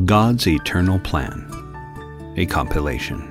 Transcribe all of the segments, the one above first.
God's Eternal Plan, a compilation.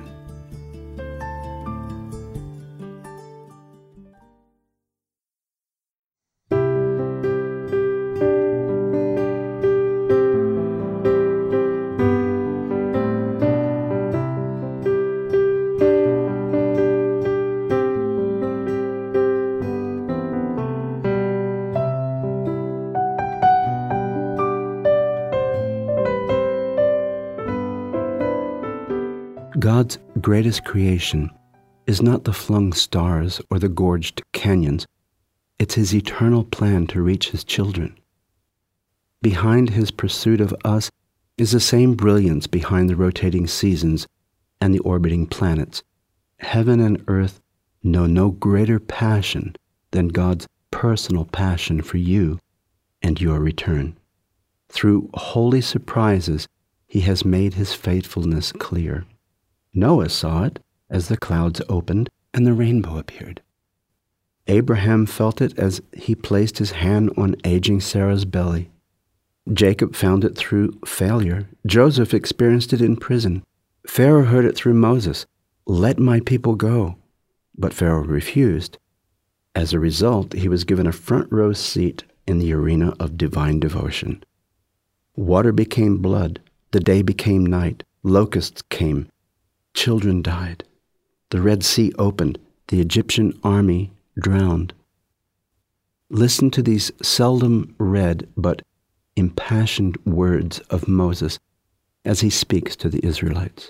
God's greatest creation is not the flung stars or the gorged canyons. It's His eternal plan to reach His children. Behind His pursuit of us is the same brilliance behind the rotating seasons and the orbiting planets. Heaven and earth know no greater passion than God's personal passion for you and your return. Through holy surprises, He has made His faithfulness clear. Noah saw it as the clouds opened and the rainbow appeared. Abraham felt it as he placed his hand on aging Sarah's belly. Jacob found it through failure. Joseph experienced it in prison. Pharaoh heard it through Moses. "Let my people go." But Pharaoh refused. As a result, he was given a front row seat in the arena of divine devotion. Water became blood. The day became night. Locusts came. Children died. The Red Sea opened. The Egyptian army drowned. Listen to these seldom read but impassioned words of Moses as he speaks to the Israelites.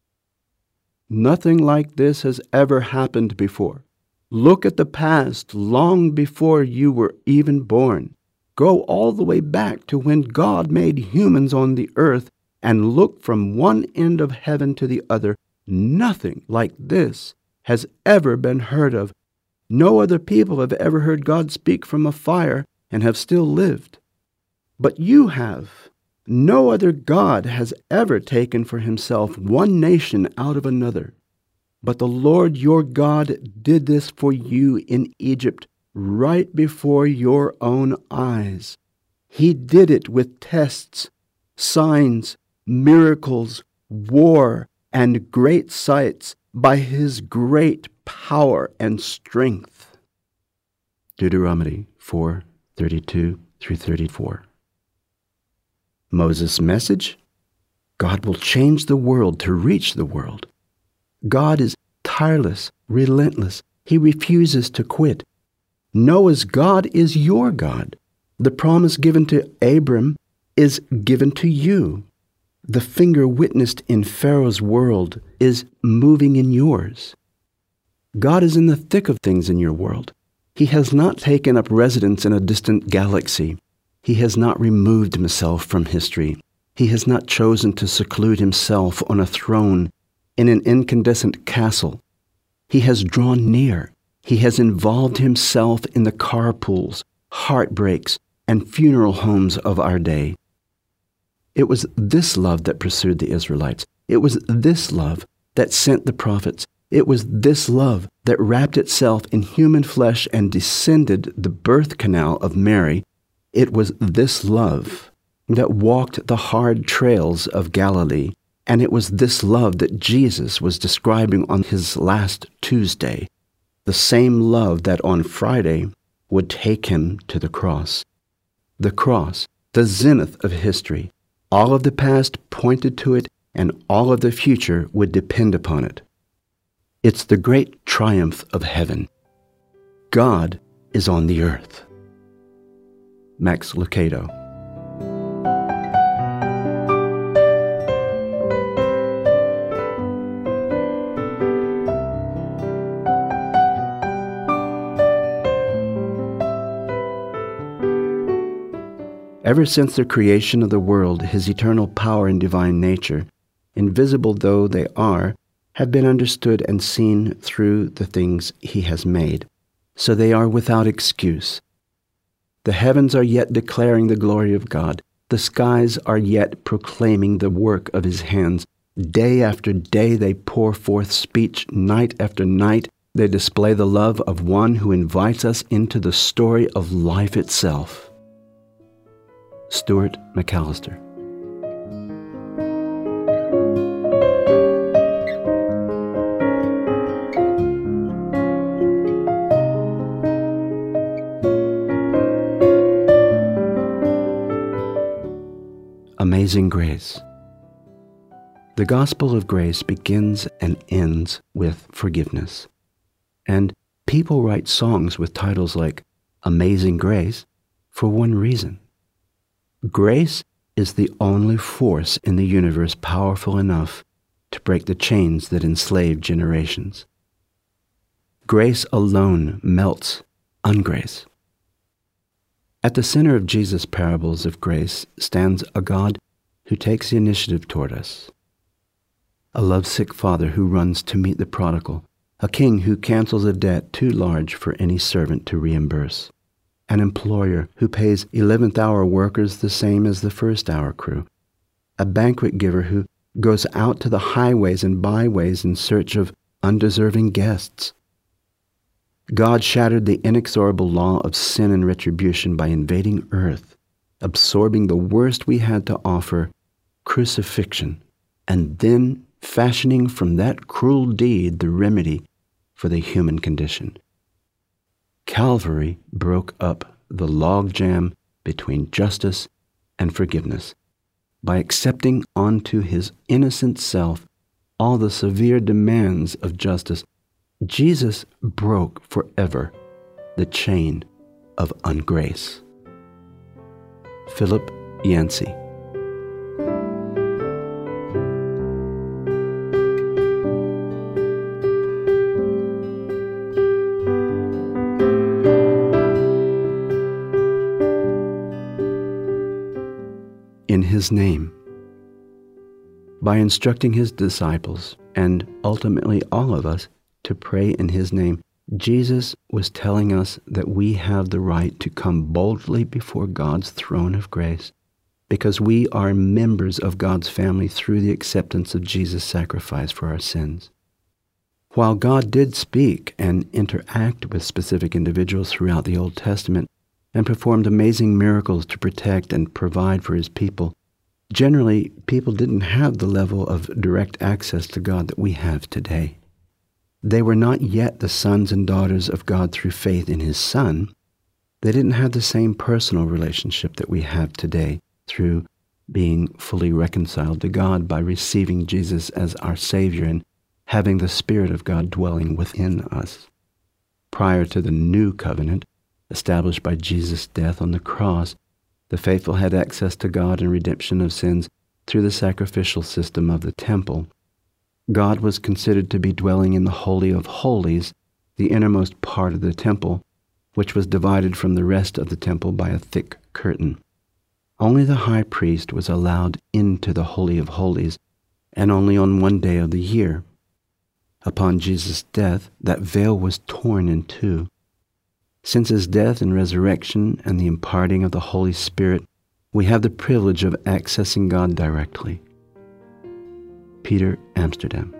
"Nothing like this has ever happened before. Look at the past long before you were even born. Go all the way back to when God made humans on the earth and look from one end of heaven to the other. Nothing like this has ever been heard of. No other people have ever heard God speak from a fire and have still lived. But you have. No other God has ever taken for Himself one nation out of another. But the Lord your God did this for you in Egypt right before your own eyes. He did it with tests, signs, miracles, war, and great sights by His great power and strength." Deuteronomy 4:32-34. Moses' message: God will change the world to reach the world. God is tireless, relentless. He refuses to quit. Noah's God is your God. The promise given to Abram is given to you. The finger witnessed in Pharaoh's world is moving in yours. God is in the thick of things in your world. He has not taken up residence in a distant galaxy. He has not removed Himself from history. He has not chosen to seclude Himself on a throne in an incandescent castle. He has drawn near. He has involved Himself in the carpools, heartbreaks, and funeral homes of our day. It was this love that pursued the Israelites. It was this love that sent the prophets. It was this love that wrapped itself in human flesh and descended the birth canal of Mary. It was this love that walked the hard trails of Galilee. And it was this love that Jesus was describing on His last Tuesday, the same love that on Friday would take Him to the cross. The cross, the zenith of history. All of the past pointed to it, and all of the future would depend upon it. It's the great triumph of heaven. God is on the earth. Max Lucado. Ever since the creation of the world, His eternal power and divine nature, invisible though they are, have been understood and seen through the things He has made. So they are without excuse. The heavens are yet declaring the glory of God. The skies are yet proclaiming the work of His hands. Day after day they pour forth speech. Night after night they display the love of one who invites us into the story of life itself. Stuart McAllister. Amazing Grace. The gospel of grace begins and ends with forgiveness. And people write songs with titles like Amazing Grace for one reason. Grace is the only force in the universe powerful enough to break the chains that enslave generations. Grace alone melts ungrace. At the center of Jesus' parables of grace stands a God who takes the initiative toward us. A lovesick father who runs to meet the prodigal, a king who cancels a debt too large for any servant to reimburse, an employer who pays 11th-hour workers the same as the first-hour crew, a banquet giver who goes out to the highways and byways in search of undeserving guests. God shattered the inexorable law of sin and retribution by invading earth, absorbing the worst we had to offer, crucifixion, and then fashioning from that cruel deed the remedy for the human condition. Calvary broke up the logjam between justice and forgiveness by accepting onto his innocent self all the severe demands of justice. Jesus broke forever the chain of ungrace. Philip Yancey. In his name. By instructing his disciples, and ultimately all of us, to pray in his name, Jesus was telling us that we have the right to come boldly before God's throne of grace because we are members of God's family through the acceptance of Jesus' sacrifice for our sins. While God did speak and interact with specific individuals throughout the Old Testament and performed amazing miracles to protect and provide for his people, generally, people didn't have the level of direct access to God that we have today. They were not yet the sons and daughters of God through faith in his Son. They didn't have the same personal relationship that we have today through being fully reconciled to God by receiving Jesus as our Savior and having the Spirit of God dwelling within us. Prior to the new covenant, established by Jesus' death on the cross, the faithful had access to God and redemption of sins through the sacrificial system of the temple. God was considered to be dwelling in the Holy of Holies, the innermost part of the temple, which was divided from the rest of the temple by a thick curtain. Only the high priest was allowed into the Holy of Holies, and only on one day of the year. Upon Jesus' death, that veil was torn in two. Since his death and resurrection and the imparting of the Holy Spirit, we have the privilege of accessing God directly. Peter Amsterdam.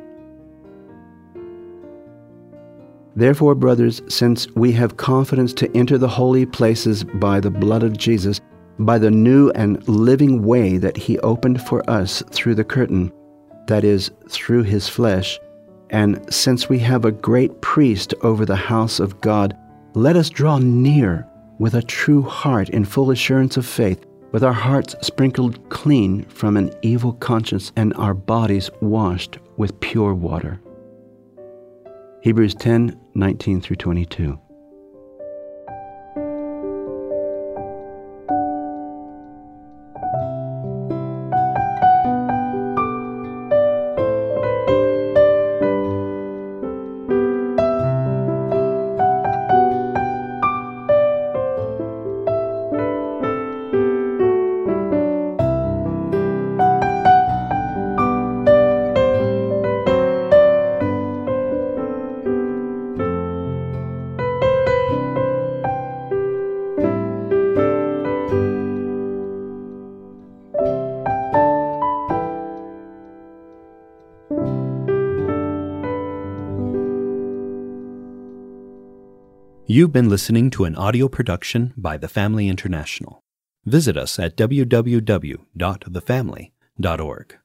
Therefore, brothers, since we have confidence to enter the holy places by the blood of Jesus, by the new and living way that he opened for us through the curtain, that is, through his flesh, and since we have a great priest over the house of God, let us draw near with a true heart in full assurance of faith, with our hearts sprinkled clean from an evil conscience and our bodies washed with pure water. Hebrews 10:19-22. You've been listening to an audio production by The Family International. Visit us at www.thefamily.org.